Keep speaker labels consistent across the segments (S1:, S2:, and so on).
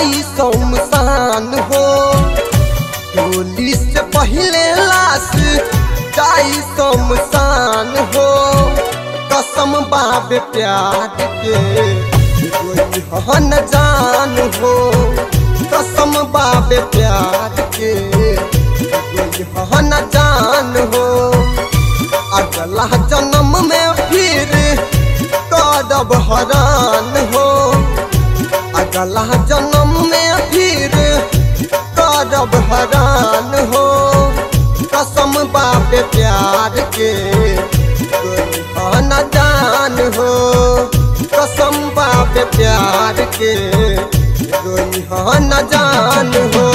S1: जाई शमशान हो। होली से पहले लाश जाई शमशान हो। कसम बाबे प्यार के कोई हन जान हो। कसम बाबे प्यार के कोई हन जान हो। अगला जन्म में फिर करब हरान हो। अगला जन्म में फिर करब हरान हो। कसम बाबे प्यार के कोई न जान हो। कसम बाबे प्यार के कोई न जान हो।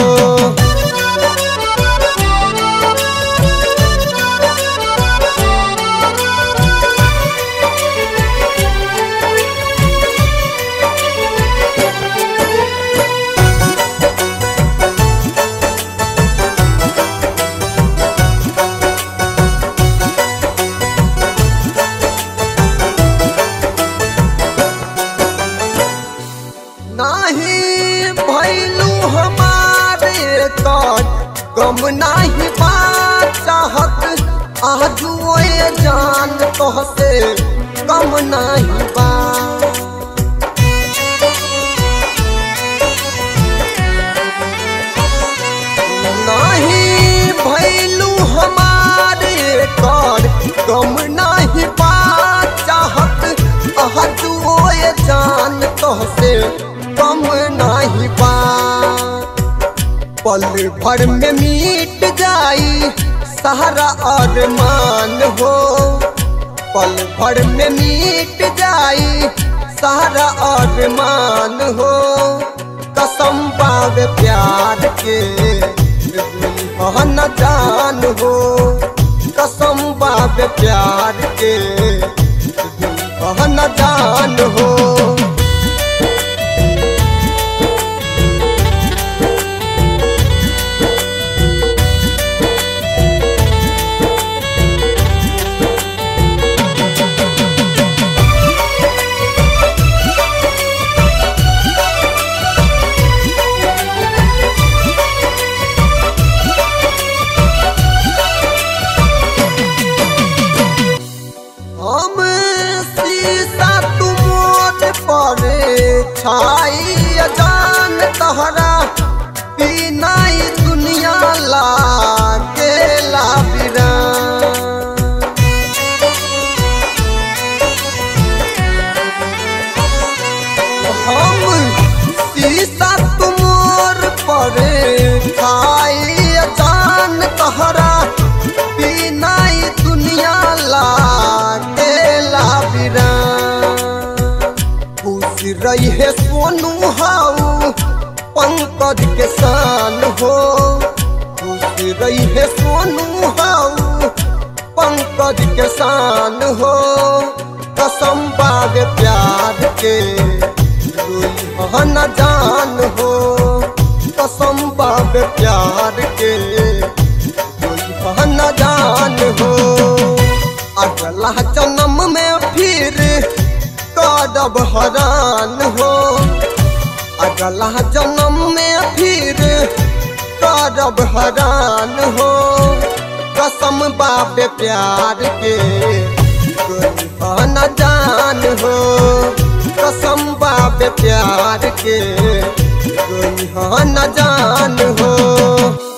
S1: नहीं भैलू हमारे तोर गम नहीं बात चाहत। आज ये जान तोहसे कम नहीं बात। नहीं भैलू हमारे तोर गम नहीं बात चाहत। आज ये जान तोहसे कम नहीं बात। पल भर में मिट जाई सारा अरमान हो। पल भर में मिट जाई सारा अरमान हो। कसम बाबे प्यार के न जान हो। कसम बाबे प्यार के न जान हो। छाई अजान तहरा बिना दुनिया लागे लाबिरान। हम शीशा तुमोर पर छाई अजान तहरा बिना दुनिया लागे लाबिरान। रही है सोनू हाउ पंकज के शान हो। खुश रही है सोनू हाउ पंकज के शान हो। कसम बाबे प्यार के कोई न जान हो। कसम बाबे प्यार के कोई न जान हो। अगला जन्म में फिर करब हरान हो। अगला जन्म में फिर करब हरान हो। कसम बाबे प्यार के कोई न जान हो। कसम बाबे प्यार के कोई न जान हो।